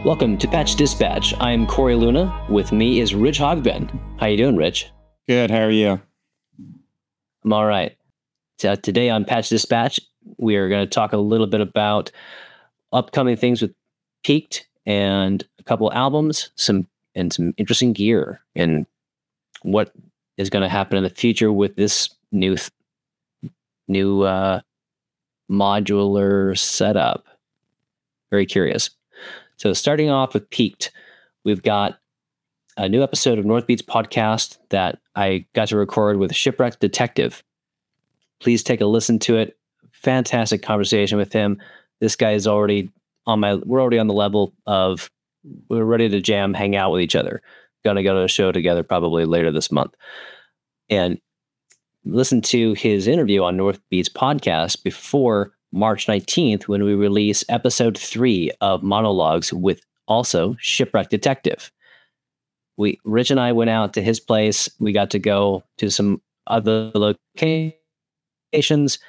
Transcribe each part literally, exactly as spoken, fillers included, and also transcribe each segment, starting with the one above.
Welcome to Patch Dispatch. I'm Corey Luna. With me is Rich Hogben. How you doing, Rich? Good. How are you? I'm all right. So today on Patch Dispatch, we are going to talk a little bit about upcoming things with Peaked and a couple albums, some and some interesting gear, and what is going to happen in the future with this new th- new uh, modular setup. Very curious. So starting off with Peaked, we've got a new episode of North Beats podcast that I got to record with Shipwrecked Detective. Please take a listen to it. Fantastic conversation with him. This guy is already on my, we're already on the level of, we're ready to jam, hang out with each other. Going to go to a show together probably later this month. And listen to his interview on North Beats podcast before March nineteenth, when we release episode three of Monologues with also Shipwrecked Detective. We, Rich and I went out to his place. We got to go to some other locations.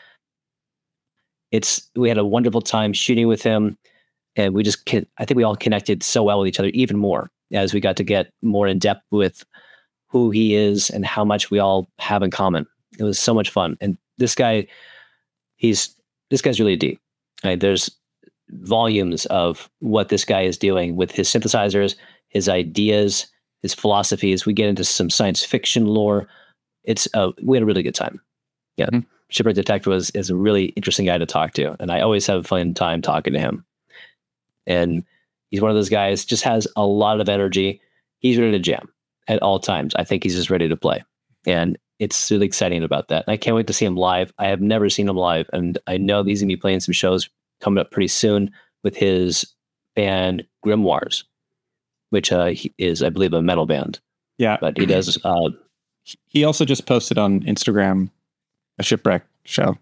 It's, we had a wonderful time shooting with him, and we just, I think we all connected so well with each other, even more as we got to get more in depth with who he is and how much we all have in common. It was so much fun. And this guy, he's, This guy's really deep. Right? There's volumes of what this guy is doing with his synthesizers, his ideas, his philosophies. We get into some science fiction lore. It's uh, we had a really good time. Yeah, mm-hmm. Shipwrecked Detective was is a really interesting guy to talk to, and I always have a fun time talking to him. And he's one of those guys, just has a lot of energy. He's ready to jam at all times. I think he's just ready to play, and it's really exciting about that. I can't wait to see him live. I have never seen him live, and I know he's going to be playing some shows coming up pretty soon with his band Grimoires, which uh, is, I believe, a metal band. Yeah. But he does... Uh, he also just posted on Instagram a Shipwreck show.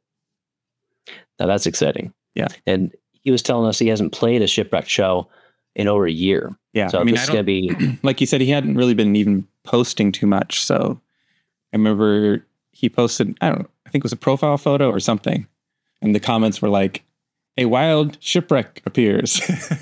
Now, that's exciting. Yeah. And he was telling us he hasn't played a Shipwreck show in over a year. Yeah. So I mean, this is going to be... Like you said, he hadn't really been even posting too much, so... I remember he posted, I don't know, I think it was a profile photo or something. And the comments were like, a wild shipwreck appears.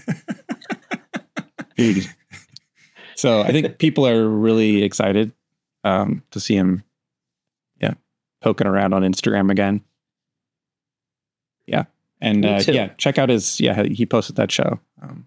So I think people are really excited um, to see him, yeah, poking around on Instagram again. Yeah. And uh, yeah, check out his, yeah, he posted that show. Um,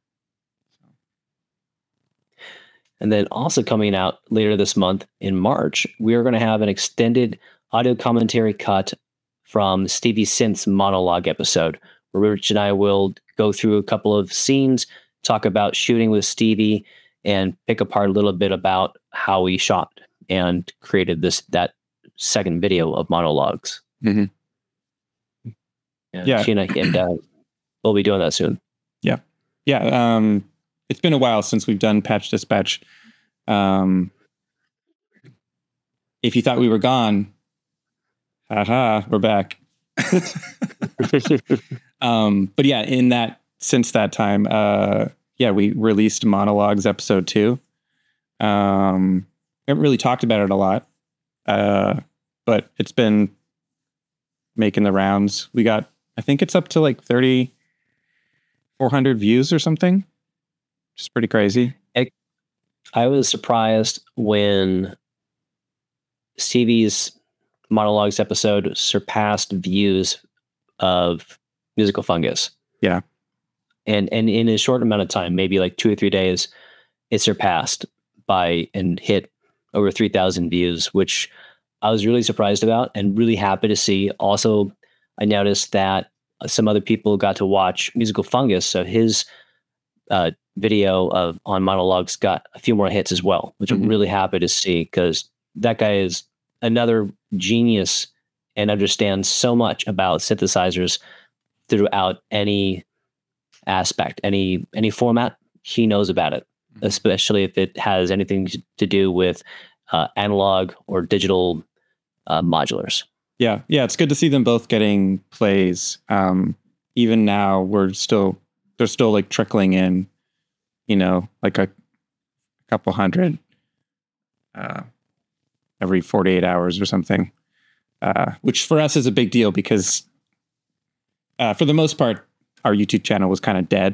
And then also coming out later this month in March, we are going to have an extended audio commentary cut from Stevie Synth's monologue episode, where Rich and I will go through a couple of scenes, talk about shooting with Stevie, and pick apart a little bit about how we shot and created this that second video of monologues. Mm-hmm. And yeah, Sheena, and uh, we'll be doing that soon. Yeah, yeah. Um, It's been a while since we've done Patch Dispatch. Um, if you thought we were gone, haha, we're back. um, but yeah, in that since that time, uh, yeah, we released Monologues episode two. Um, we haven't really talked about it a lot, uh, but it's been making the rounds. We got, I think it's up to like thirty, four hundred views or something. Just pretty crazy. I, I was surprised when Stevie's Monologues episode surpassed views of Musical Fungus. Yeah. And and in a short amount of time, maybe like two or three days, it surpassed by and hit over three thousand views, which I was really surprised about and really happy to see. Also, I noticed that some other people got to watch Musical Fungus, so his uh, video of on Monologues got a few more hits as well, which mm-hmm. I'm really happy to see, because that guy is another genius and understands so much about synthesizers throughout any aspect, any any format. He knows about it, mm-hmm. especially if it has anything to do with uh, analog or digital uh, modulars. Yeah, yeah, it's good to see them both getting plays. Um, even now, we're still they're still like trickling in, you know, like a, a couple hundred uh, every forty-eight hours or something, uh, which for us is a big deal because uh, for the most part, our YouTube channel was kind of dead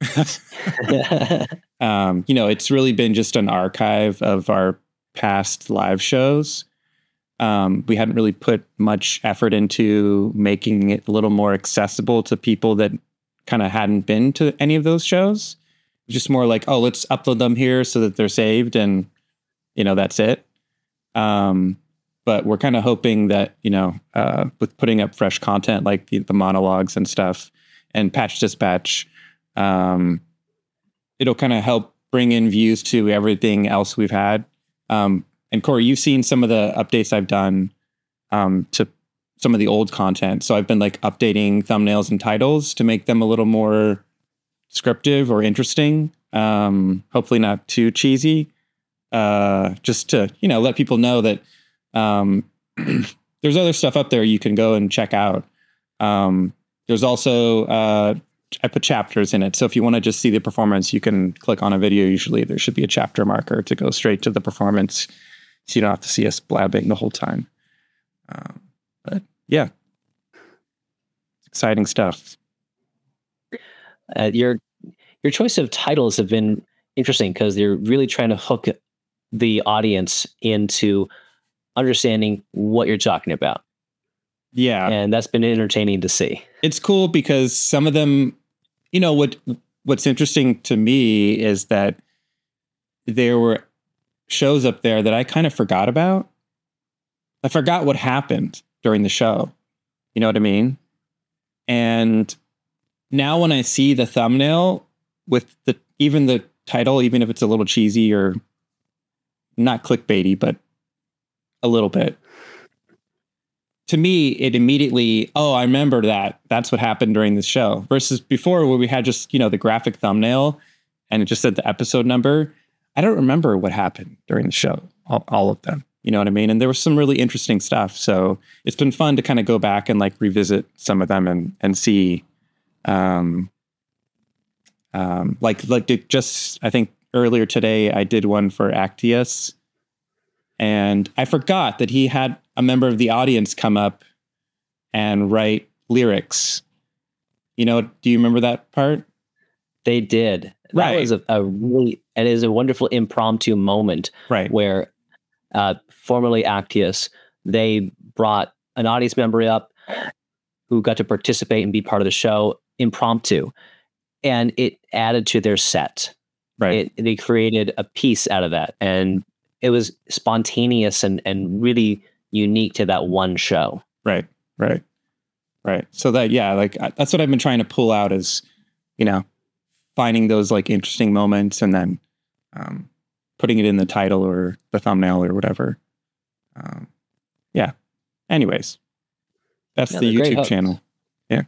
um, you know, it's really been just an archive of our past live shows. Um, we hadn't really put much effort into making it a little more accessible to people that kind of hadn't been to any of those shows. Just more like, oh, let's upload them here so that they're saved, and you know, that's it. Um, but we're kind of hoping that, you know, uh, with putting up fresh content like the, the monologues and stuff and Patch Dispatch, um, it'll kind of help bring in views to everything else we've had. Um, and Corey, you've seen some of the updates I've done um, to some of the old content. So I've been like updating thumbnails and titles to make them a little more descriptive or interesting. Um, hopefully not too cheesy. Uh, just to, you know, let people know that um, there's other stuff up there you can go and check out. Um, there's also, uh, I put chapters in it. So if you want to just see the performance, you can click on a video. Usually there should be a chapter marker to go straight to the performance, so you don't have to see us blabbing the whole time. Um, but yeah, exciting stuff. Uh, your your choice of titles have been interesting because they're really trying to hook the audience into understanding what you're talking about. Yeah. And that's been entertaining to see. It's cool because some of them, you know, what what's interesting to me is that there were shows up there that I kind of forgot about. I forgot what happened during the show. You know what I mean? And now when I see the thumbnail with the even the title, even if it's a little cheesy or not clickbaity, but a little bit, to me, it immediately, oh, I remember that. That's what happened during this show. Versus before where we had just, you know, the graphic thumbnail and it just said the episode number. I don't remember what happened during the show, all, all of them. You know what I mean? And there was some really interesting stuff. So it's been fun to kind of go back and like revisit some of them and and see, um, um, like like just I think earlier today I did one for Actius, and I forgot that he had a member of the audience come up and write lyrics. You know, do you remember that part? They did. That Right. was a, a really, it is a wonderful impromptu moment, Right. where uh, formerly Actius, they brought an audience member up who got to participate and be part of the show impromptu. And it added to their set. Right. It, they created a piece out of that. And it was spontaneous and, and really unique to that one show. Right. Right. Right. So that, yeah, like I, that's what I've been trying to pull out is, you know, finding those like interesting moments and then um, putting it in the title or the thumbnail or whatever. Um, yeah. Anyways, that's Yeah, the they're great YouTube hosts. channel. Yeah.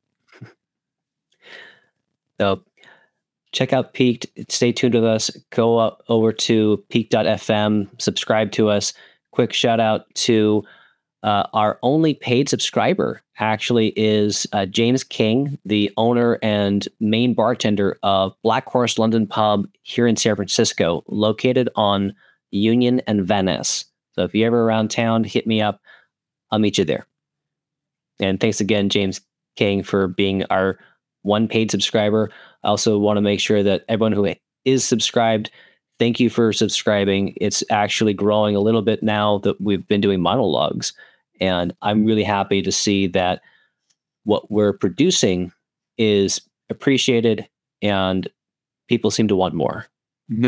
So check out Peaked. Stay tuned with us. Go up over to peak dot f m. Subscribe to us. Quick shout out to uh, our only paid subscriber actually is uh, James King, the owner and main bartender of Black Horse London Pub here in San Francisco, located on Union and Venice. So if you're ever around town, hit me up. I'll meet you there. And thanks again, James King, for being our one paid subscriber. I also want to make sure that everyone who is subscribed, thank you for subscribing. It's actually growing a little bit now that we've been doing monologues. And I'm really happy to see that what we're producing is appreciated and people seem to want more. Mm-hmm.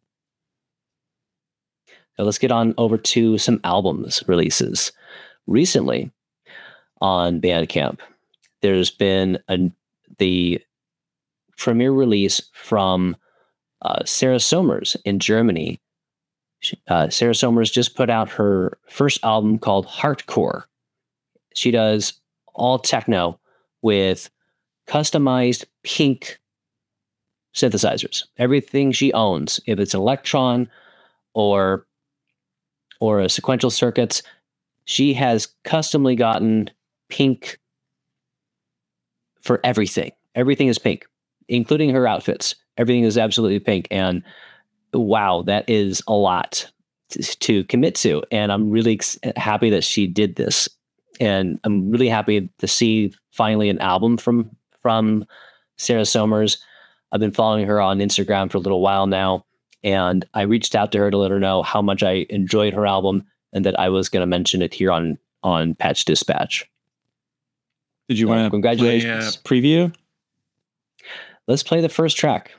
So let's get on over to some albums releases. Recently on Bandcamp, there's been a, the premiere release from uh, Sarah Somers in Germany. She, uh, Sarah Somers just put out her first album called Heartcore. She does all techno with customized pink synthesizers. Everything she owns, if it's Electron or or a sequential circuits, she has customly gotten pink for everything. Everything is pink, including her outfits. Everything is absolutely pink. And wow, that is a lot to, to commit to. And I'm really ex- happy that she did this. And I'm really happy to see finally an album from, from Sarah Somers. I've been following her on Instagram for a little while now, and I reached out to her to let her know how much I enjoyed her album and that I was going to mention it here on on Patch Dispatch. Did you So, want to congratulations. play a preview? Let's play the first track.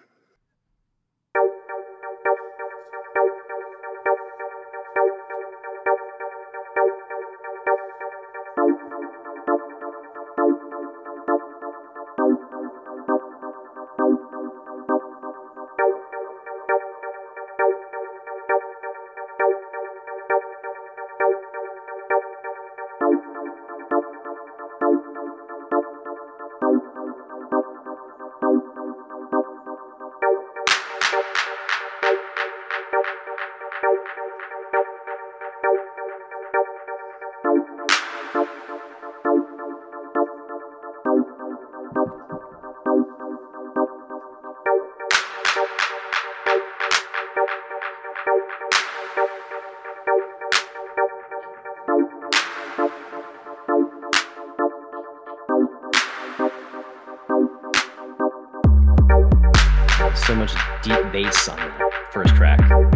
So much deep bass on that first track.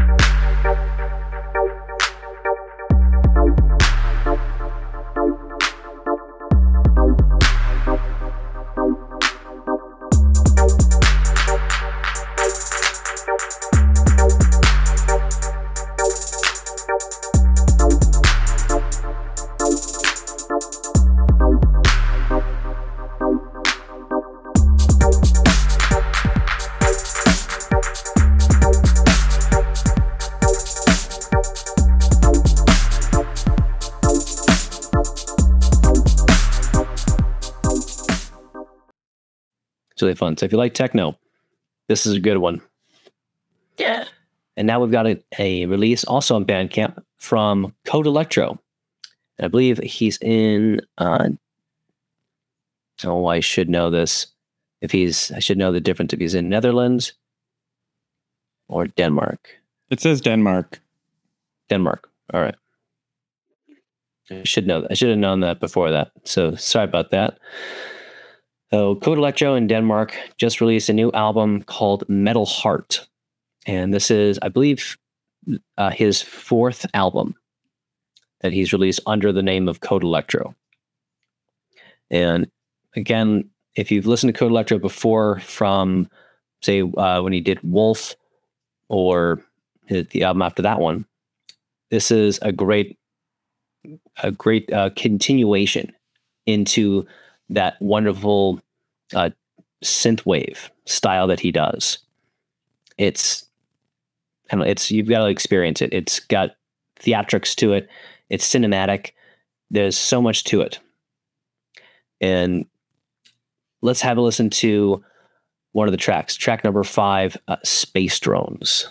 It's really fun. So if you like techno, this is a good one. Yeah. And now we've got a, a release also on Bandcamp from Code Electro. And I believe he's in, uh, oh, I should know this. If he's, I should know the difference if he's in Netherlands or Denmark. It says Denmark. Denmark. All right. I should know that. I should have known that before that. So sorry about that. So Code Electro in Denmark just released a new album called Metal Heart. And this is, I believe, uh, his fourth album that he's released under the name of Code Electro. And again, if you've listened to Code Electro before from, say, uh, when he did Wolf or the album after that one, this is a great, a great uh, continuation into that wonderful uh, synthwave style that he does. It's, I don't know, it's, you've got to experience it. It's got theatrics to it. It's cinematic. There's so much to it. And let's have a listen to one of the tracks. Track number five, uh, Space Drones.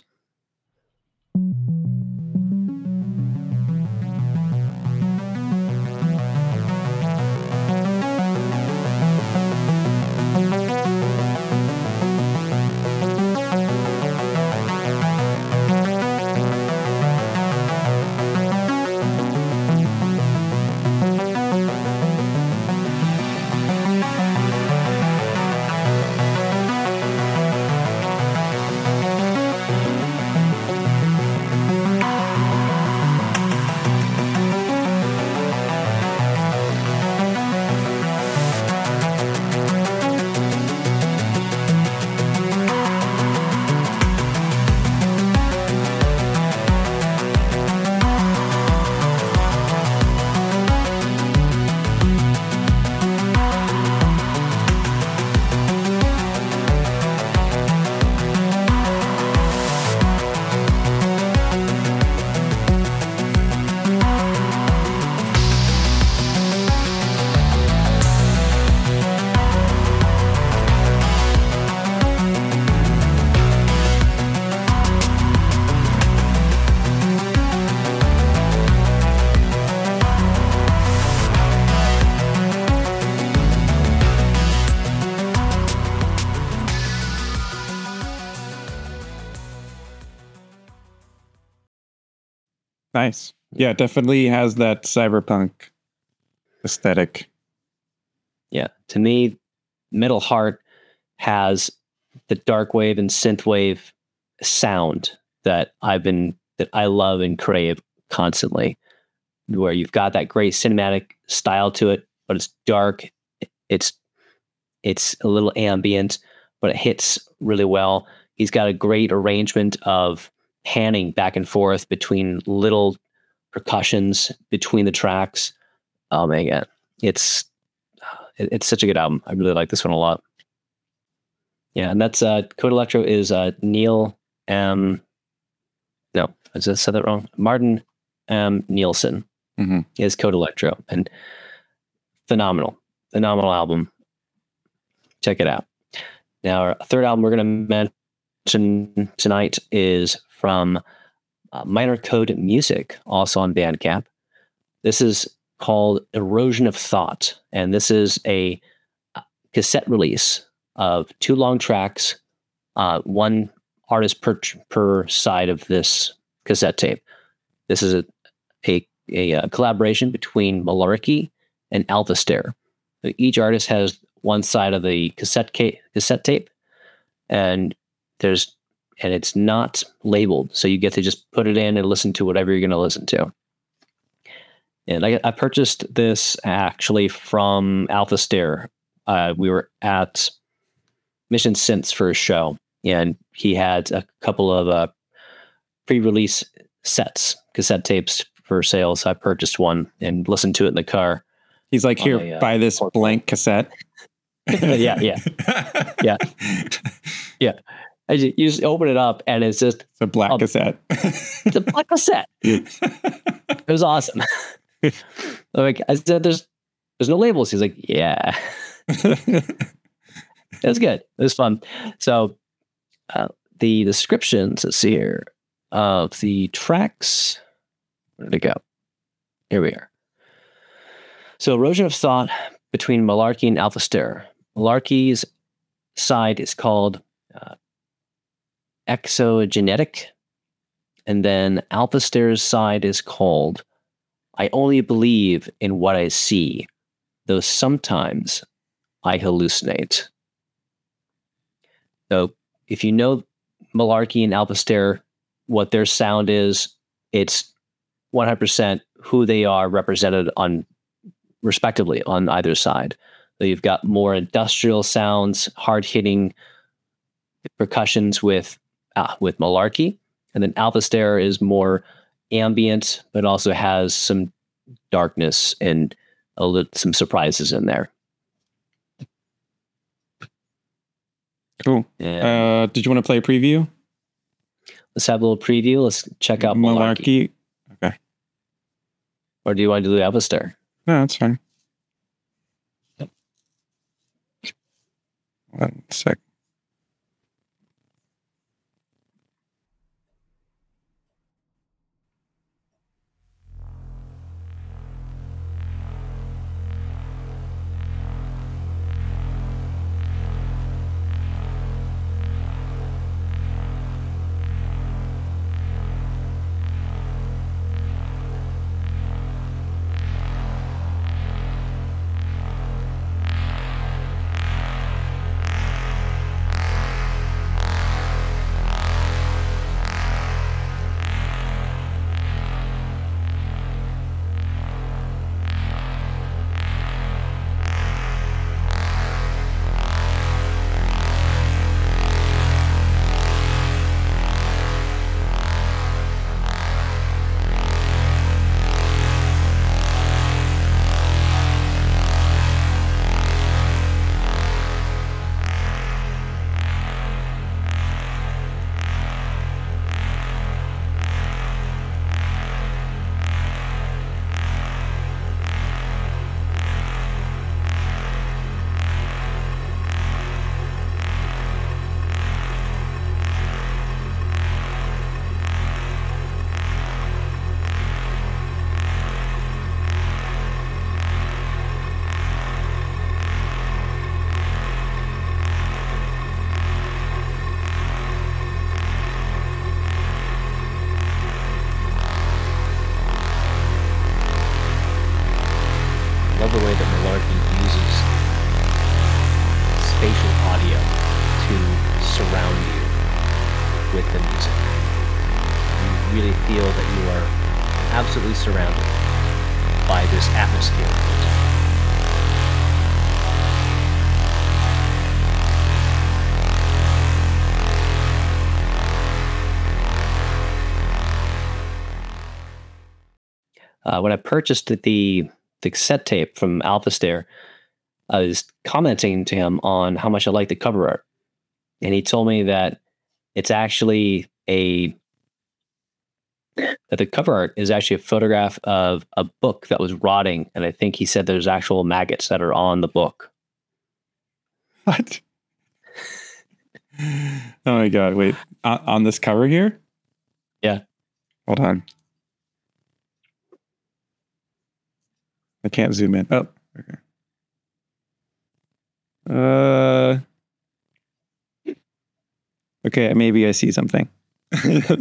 Nice. Yeah, it definitely has that cyberpunk aesthetic. Yeah. To me, Metal Heart has the dark wave and synth wave sound that I've been that I love and crave constantly, where you've got that great cinematic style to it, but it's dark. It's it's a little ambient, but it hits really well. He's got a great arrangement of panning back and forth between little percussions between the tracks. Oh my god, it's it's such a good album. I really like this one a lot. Yeah, and that's uh, Code Electro is uh, Neil M. No, I just said that wrong. Martin M. Nielsen Mm-hmm. is Code Electro, and phenomenal, phenomenal album. Check it out. Now, our third album we're going to mention tonight is from uh, Minor Code Music, also on Bandcamp. This is called Erosion of Thought, and this is a cassette release of two long tracks, uh, one artist per per side of this cassette tape. This is a a, a, a collaboration between Malarkey and Alpha-Stare. So each artist has one side of the cassette ca- cassette tape, and there's and it's not labeled, so you get to just put it in and listen to whatever you're going to listen to. And I, I purchased this actually from Alpha-Stare. Uh, we were at Mission Synths for a show, and he had a couple of uh, pre-release sets, cassette tapes for sale. So I purchased one and listened to it in the car. He's like, here, a, uh, buy this blank cassette. yeah, yeah, yeah, yeah. I just, you just open it up, and it's just It's a black um, cassette. It's a black cassette. It was awesome. Like I said, there's there's no labels. He's like, yeah. It was good. It was fun. So uh, the descriptions, let's see here, of the tracks. Where did it go? Here we are. So Erosion of Thought between Malarkey and Alpha-Stare. Malarkey's side is called uh, Exogenetic, and then Alpha-Stare's side is called I Only Believe in What I See, though sometimes I hallucinate. So if you know Malarkey and Alpha-Stare, what their sound is, it's one hundred percent who they are represented on, respectively, on either side. So you've got more industrial sounds, hard-hitting percussions with uh, with Malarkey, and then Alpha-Stare is more ambient, but also has some darkness and a little, some surprises in there. Cool. Yeah. Uh, did you want to play a preview? Let's have a little preview. Let's check out Malarkey. Malarkey. Okay. Or do you want to do Alpha-Stare? No, that's fine. One sec. The way that Malarkey uses spatial audio to surround you with the music. You really feel that you are absolutely surrounded by this atmosphere. Uh, when I purchased the, the cassette tape from Alphastair, I was commenting to him on how much I like the cover art. And he told me that it's actually a, that the cover art is actually a photograph of a book that was rotting. And I think he said there's actual maggots that are on the book. What? Oh my God. Wait, on, on this cover here? Yeah. Hold on. I can't zoom in. Oh, okay. Uh, okay, maybe I see something. uh,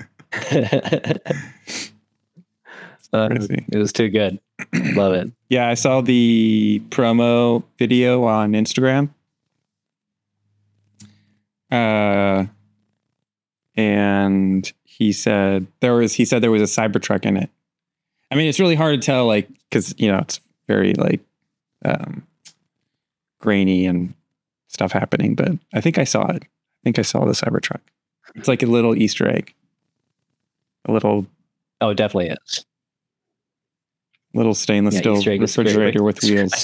it was too good. Love it. Yeah, I saw the promo video on Instagram. Uh, and he said there was he said there was a Cybertruck in it. I mean, it's really hard to tell, like, because you know it's very like um, grainy and stuff happening. But I think I saw it. I think I saw the Cybertruck. It's like a little Easter egg. A little. Oh, it definitely is. Little stainless Yeah, steel refrigerator with wheels.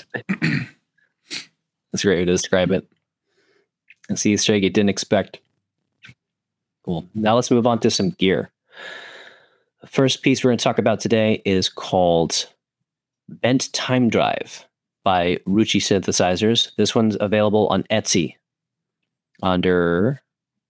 That's a great way to describe it. It's the Easter egg you didn't expect. Cool. Now let's move on to some gear. The first piece we're going to talk about today is called Bent Time Drive by Rucci Synthesizers. This one's available on Etsy under,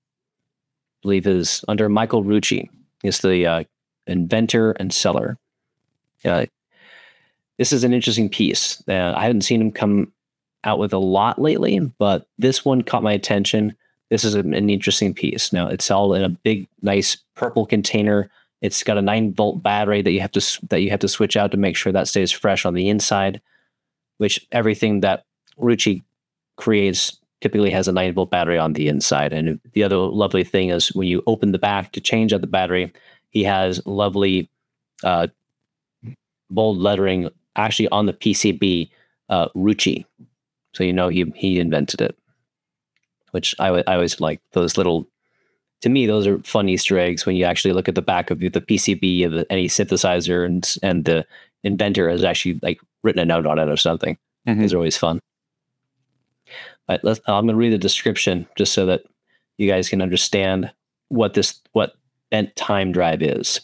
I believe is under Michael Rucci. He's the uh, inventor and seller. Uh, this is an interesting piece. Uh, I haven't seen him come out with a lot lately, but this one caught my attention. This is an, an interesting piece. Now, it's all in a big, nice purple container. It's got a nine volt battery that you have to that you have to switch out to make sure that stays fresh on the inside. Which everything that Rucci creates typically has a nine volt battery on the inside. And the other lovely thing is when you open the back to change out the battery, he has lovely uh, bold lettering actually on the P C B, uh, Rucci. So you know he he invented it. Which I, I always like those little. To me, those are fun Easter eggs when you actually look at the back of the P C B of the, any synthesizer, and and the inventor has actually like written a note on it or something. Mm-hmm. Those are always fun. But let's, I'm going to read the description just so that you guys can understand what this what bent time drive is.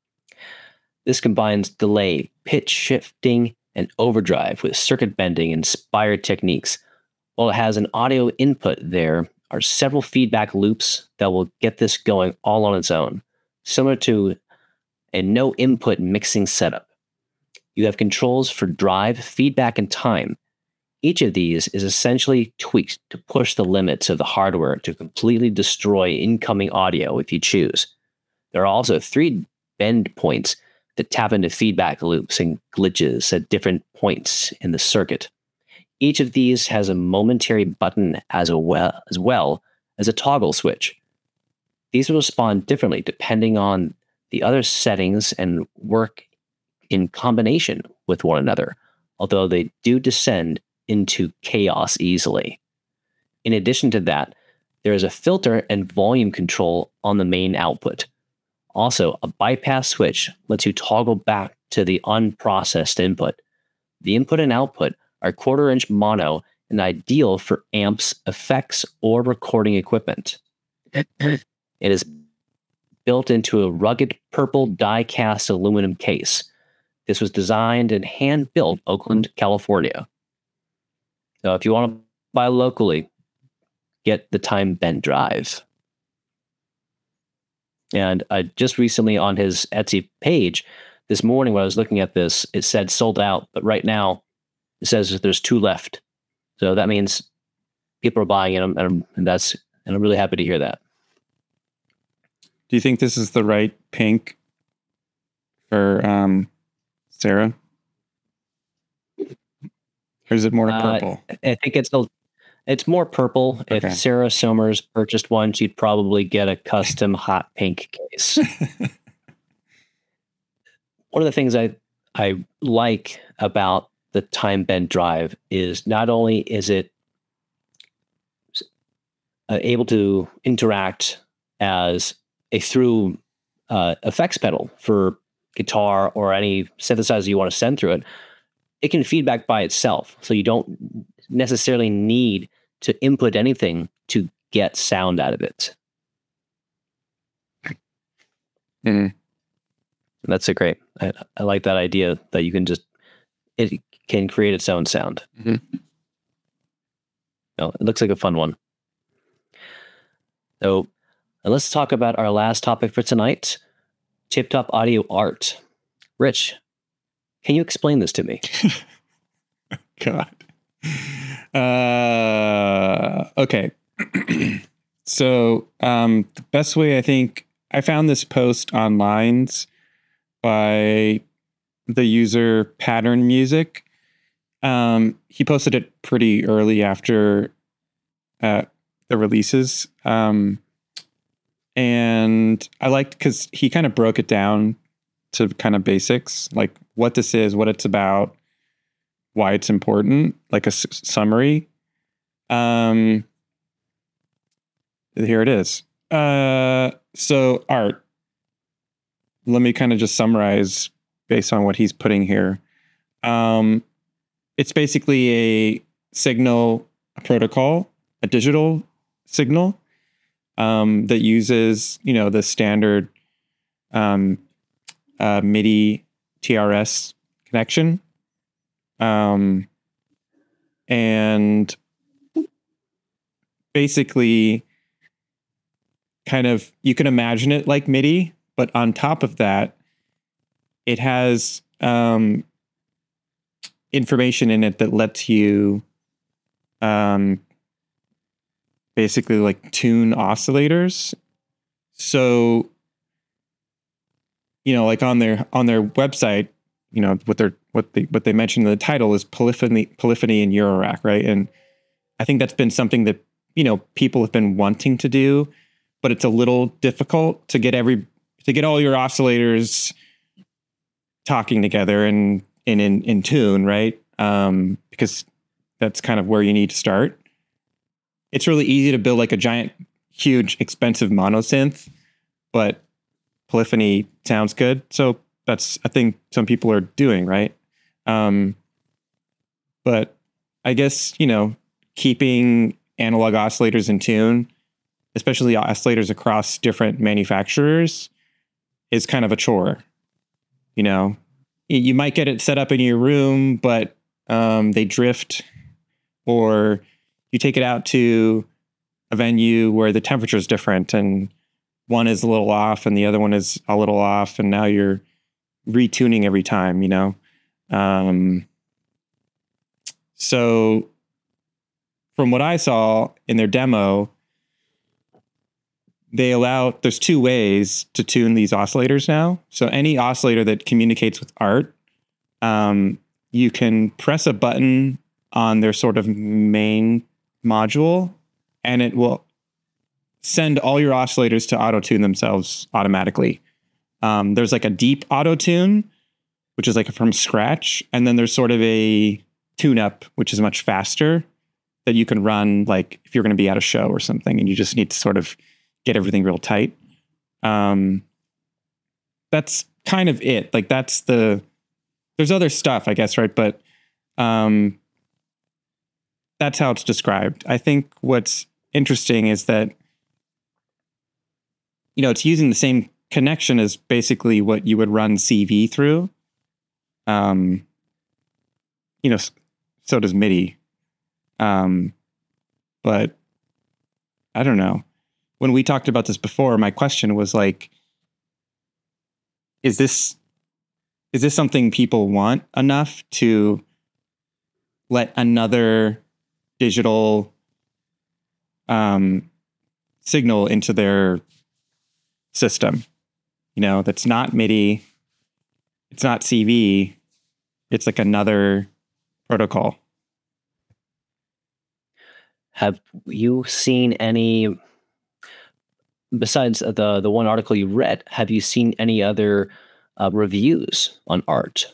This combines delay, pitch shifting, and overdrive with circuit bending inspired techniques. While it has an audio input, there are several feedback loops that will get this going all on its own, similar to a no input mixing setup. You have controls for drive, feedback, and time. Each of these is essentially tweaked to push the limits of the hardware to completely destroy incoming audio if you choose. There are also three bend points that tap into feedback loops and glitches at different points in the circuit. Each of these has a momentary button as, a well, as well as a toggle switch. These will respond differently depending on the other settings and work in combination with one another, although they do descend into chaos easily. In addition to that, there is a filter and volume control on the main output. Also, a bypass switch lets you toggle back to the unprocessed input. The input and output are quarter-inch mono and ideal for amps, effects, or recording equipment. It is built into a rugged purple die-cast aluminum case. This was designed and hand-built in Oakland, California. So if you want to buy locally, get the Time Bent Drive. And I just recently on his Etsy page, this morning when I was looking at this, it said sold out, but right now it says that there's two left. So that means people are buying them, and, and that's and I'm really happy to hear that. Do you think this is the right pink for um, Sarah? Or is it more purple? Uh, I think it's a, It's more purple. Okay. If Sarah Somers purchased one, she'd probably get a custom hot pink case. One of the things I I like about the Time Bend Drive is not only is it uh, able to interact as a through uh, effects pedal for guitar or any synthesizer you want to send through it, it can feedback by itself. So you don't necessarily need to input anything to get sound out of it. Mm-hmm. That's a great, I, I like that idea that you can just, it can create its own sound. Mm-hmm. No, it looks like a fun one. So let's talk about our last topic for tonight, Tip-Top Audio art. Rich, can you explain this to me? God. Uh, okay. So um, the best way, I think, I found this post online by the user Pattern Music. Um, he posted it pretty early after uh, the releases. Um, and I liked because he kind of broke it down to kind of basics, like what this is, what it's about, why it's important, like a s- summary. Um, here it is. Uh, so art. Let me kind of just summarize based on what he's putting here. Um, it's basically a signal a protocol, a digital signal um, that uses, you know, the standard um, uh, MIDI T R S connection. Um, and basically kind of, you can imagine it like MIDI, but on top of that, it has um, information in it that lets you um, basically like tune oscillators. So, you know, like on their on their website, you know, what they're what they what they mentioned in the title is polyphony polyphony in Eurorack, right? And I think that's been something that, you know, people have been wanting to do, but it's a little difficult to get every to get all your oscillators talking together and in in, in tune, right? Um, because that's kind of where you need to start. It's really easy to build like a giant, huge, expensive monosynth, but polyphony sounds good. So that's I think some people are doing, right? Um, but I guess, you know, keeping analog oscillators in tune, especially oscillators across different manufacturers, is kind of a chore. You know, you might get it set up in your room, but um, they drift, or you take it out to a venue where the temperature is different and one is a little off and the other one is a little off, and now you're retuning every time, you know? Um, so from what I saw in their demo, they allow, there's two ways to tune these oscillators now. So any oscillator that communicates with art, um, you can press a button on their sort of main module, and it will send all your oscillators to auto-tune themselves automatically. Um, there's like a deep auto-tune, which is like from scratch. And then there's sort of a tune-up, which is much faster, that you can run like if you're going to be at a show or something and you just need to sort of get everything real tight. Um, that's kind of it. Like that's the, there's other stuff, I guess, right? But um, that's how it's described. I think what's interesting is that, you know, it's using the same connection as basically what you would run C V through. Um, you know, so does MIDI. Um, but I don't know. When we talked about this before, my question was like, is this, is this something people want enough to let another digital um, signal into their system? You know, that's not MIDI, it's not C V, it's like another protocol. have you seen any, besides the the one article you read, have you seen any other uh, reviews on art?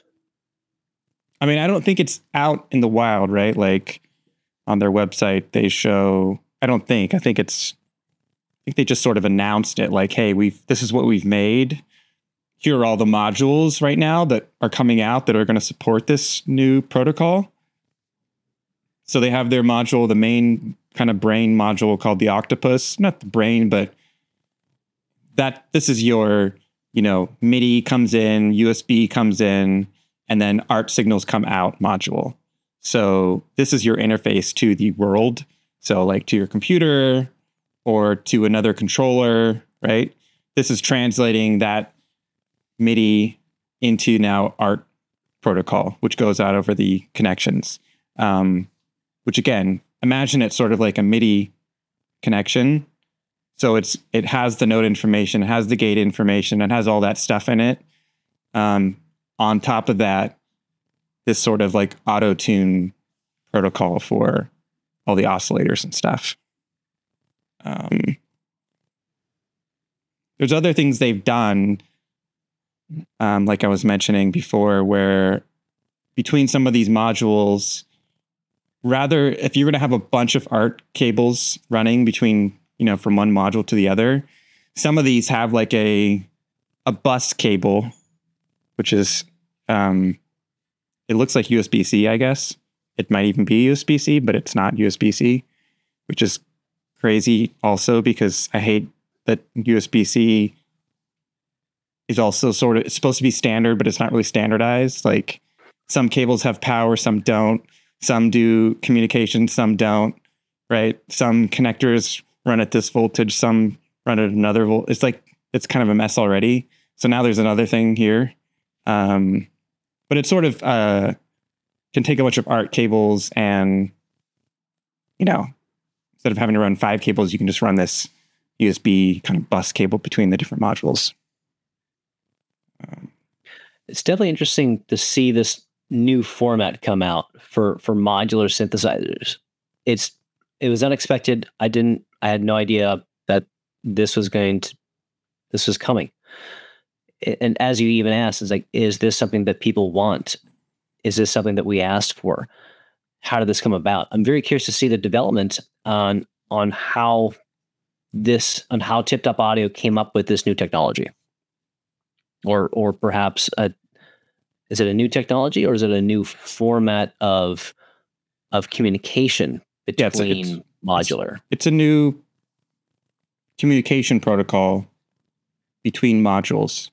I mean, I don't think it's out in the wild, right? Like on their website, they show, I don't think, I think it's, I think they just sort of announced it like, hey, we've, this is what we've made. Here are all the modules right now that are coming out that are going to support this new protocol. So they have their module, the main kind of brain module called the Octopus, not the brain, but that this is your, you know, MIDI comes in, U S B comes in, and then art signals come out module. So this is your interface to the world. So like to your computer or to another controller, right? This is translating that MIDI into now art protocol, which goes out over the connections. Um, which again, imagine it's sort of like a MIDI connection. So it's it has the note information, it has the gate information, it has all that stuff in it. Um, on top of that, this sort of like auto tune protocol for all the oscillators and stuff. Um, there's other things they've done, um, like I was mentioning before, where between some of these modules, rather, if you're going to have a bunch of art cables running between, you know, from one module to the other, some of these have like a a bus cable, which is, um, it looks like U S B C, I guess. It might even be U S B C, but it's not U S B C, which is crazy also because I hate that U S B C is also sort of, it's supposed to be standard, but it's not really standardized. Like some cables have power, some don't. Some do communication, some don't, right? Some connectors run at this voltage, some run at another volt. It's like, it's kind of a mess already. So now there's another thing here. Um, but it sort of uh, can take a bunch of art cables and, you know, instead of having to run five cables, you can just run this U S B kind of bus cable between the different modules. Um, It's definitely interesting to see this new format come out for for modular synthesizers. It's it was unexpected. I didn't I had no idea that this was going to this was coming. And as you even asked, it's like, is this something that people want? Is this something that we asked for? How did this come about? I'm very curious to see the development on on how this on how Tipped Up Audio came up with this new technology, or or perhaps a is it a new technology or is it a new format of of communication between yeah, it's, it's, modular? It's, it's a new communication protocol between modules.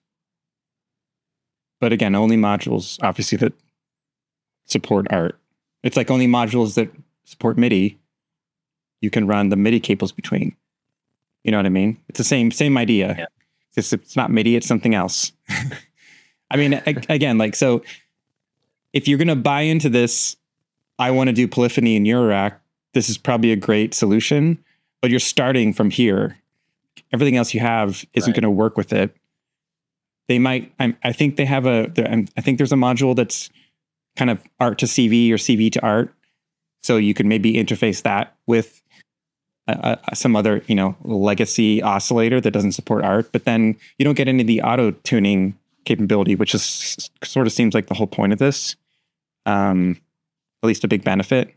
But again, only modules, obviously, that support art. It's like only modules that support MIDI, you can run the MIDI cables between. You know what I mean? It's the same same idea. Yeah. It's, it's not MIDI, it's something else. I mean, again, like, so if you're going to buy into this, I want to do polyphony in Eurorack, this is probably a great solution, but you're starting from here. Everything else you have isn't right. going to work with it. They might, I, I think they have a, I think there's a module that's kind of art to C V or C V to art. So you could maybe interface that with uh, some other, you know, legacy oscillator that doesn't support art, but then you don't get any of the auto tuning capability, which is sort of seems like the whole point of this. Um, at least a big benefit.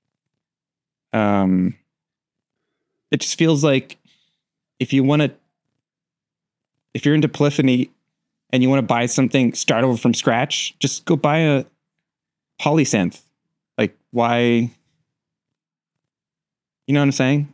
Um, it just feels like if you want to, if you're into polyphony and you want to buy something, start over from scratch, just go buy a polysynth. Like, why? You know what I'm saying?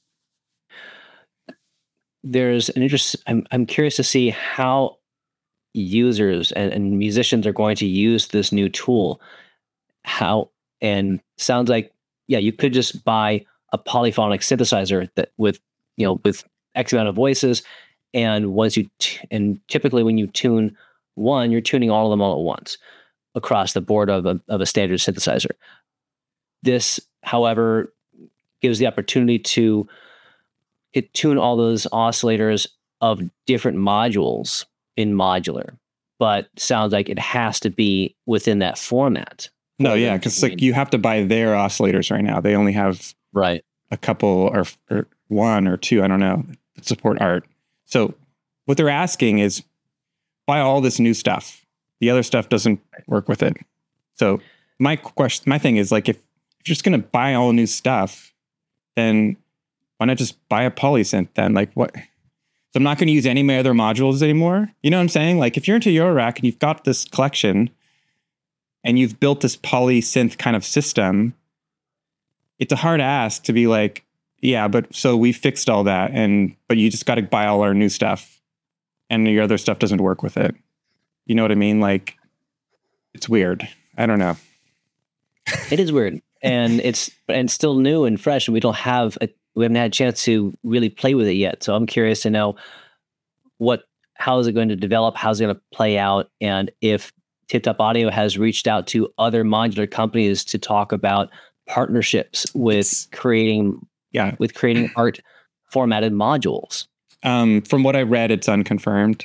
There's an interest. I'm I'm curious to see how users and, and musicians are going to use this new tool. How, and sounds like, yeah, you could just buy a polyphonic synthesizer that with, you know, with X amount of voices. And once you, t- and typically when you tune one, you're tuning all of them all at once across the board of a, of a standard synthesizer. This, however, gives the opportunity to it, tune all those oscillators of different modules in modular, but sounds like it has to be within that format. No, yeah, because like you have to buy their oscillators right now. They only have right a couple or, or one or two, I don't know, that support art. So what they're asking is buy all this new stuff. The other stuff doesn't work with it. So my question, my thing is like, if, if you're just going to buy all new stuff, then why not just buy a polysynth then? Like what? So I'm not going to use any of my other modules anymore. You know what I'm saying? Like if you're into Eurorack and you've got this collection and you've built this polysynth kind of system, it's a hard ask to be like, yeah, but so we fixed all that, and but you just got to buy all our new stuff, and your other stuff doesn't work with it. You know what I mean? Like, it's weird. I don't know. It is weird, and it's and still new and fresh, and we don't have a, we haven't had a chance to really play with it yet. So I'm curious to know what how is it going to develop, how's it going to play out, and if Tip Top Audio has reached out to other modular companies to talk about partnerships with it's, creating. Yeah, with creating art formatted modules. Um, from what I read, it's unconfirmed,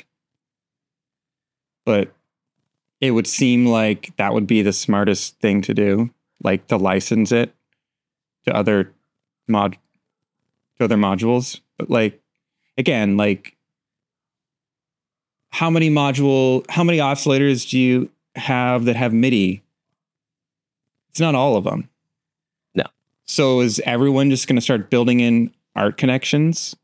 but it would seem like that would be the smartest thing to do, like to license it to other mod to other modules. But like, again, like how many module, how many oscillators do you have that have MIDI? It's not all of them. So is everyone just going to start building in art connections?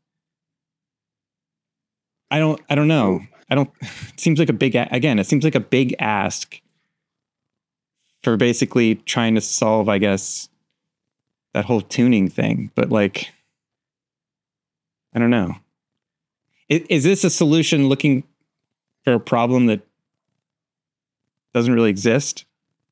I don't, I don't know. I don't, it seems like a big, again, it seems like a big ask for basically trying to solve, I guess, that whole tuning thing. But like, I don't know. Is, is this a solution looking for a problem that doesn't really exist?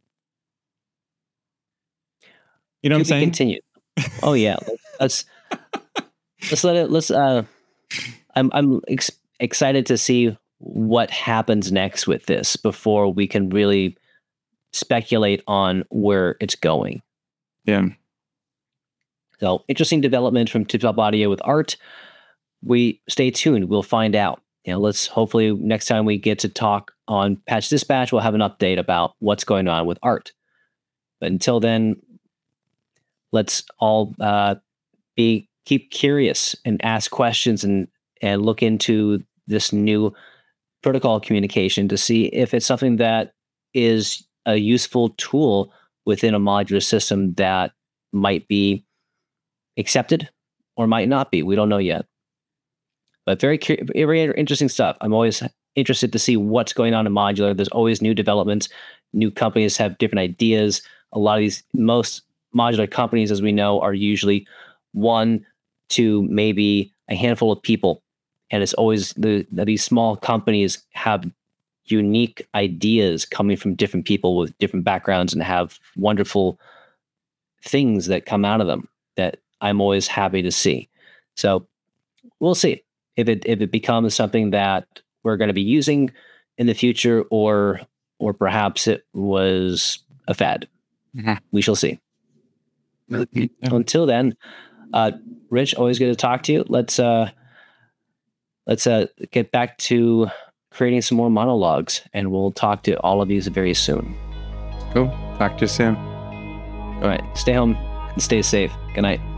You know what I'm saying? Continue. Oh yeah. Let's let's let it. Let's. Uh, I'm I'm ex- excited to see what happens next with this before we can really speculate on where it's going. Yeah. So interesting development from Tip Top Audio with art. We stay tuned. We'll find out. You know, let's hopefully next time we get to talk on Patch Dispatch, we'll have an update about what's going on with art. But until then, let's all uh, be keep curious and ask questions and and look into this new protocol communication to see if it's something that is a useful tool within a modular system that might be accepted or might not be. We don't know yet. But very, very interesting stuff. I'm always interested to see what's going on in modular. There's always new developments. New companies have different ideas. A lot of these, most modular companies, as we know, are usually one to maybe a handful of people. And it's always the, these small companies have unique ideas coming from different people with different backgrounds and have wonderful things that come out of them that I'm always happy to see. So we'll see if it if it becomes something that we're going to be using in the future, or or perhaps it was a fad. Mm-hmm. We shall see. Yeah. Until then, uh, Rich, always good to talk to you. Let's uh, let's uh, get back to creating some more monologues, and we'll talk to all of you very soon. Cool. Talk to you soon. All right. Stay home and stay safe. Good night.